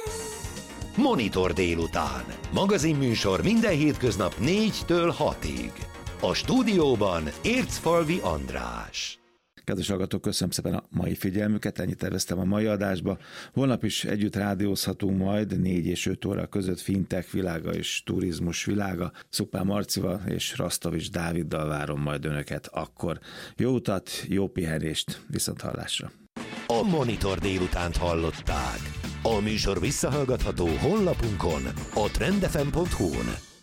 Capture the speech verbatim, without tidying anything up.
Monitor délután. Magazinműsor minden hétköznap négytől hatig. A stúdióban Ércfalvi András. Kedves hallgatók, köszönöm szépen a mai figyelmüket, ennyit terveztem a mai adásba. Holnap is együtt rádiózhatunk majd négy és öt óra között fintech világa és turizmus világa. Szupán Marcival és Rasztovics Dáviddal várom majd önöket akkor. Jó utat, jó pihenést, viszonthallásra. A Monitor délutánt hallották. A műsor visszahallgatható honlapunkon, a trend f m pont hu-n.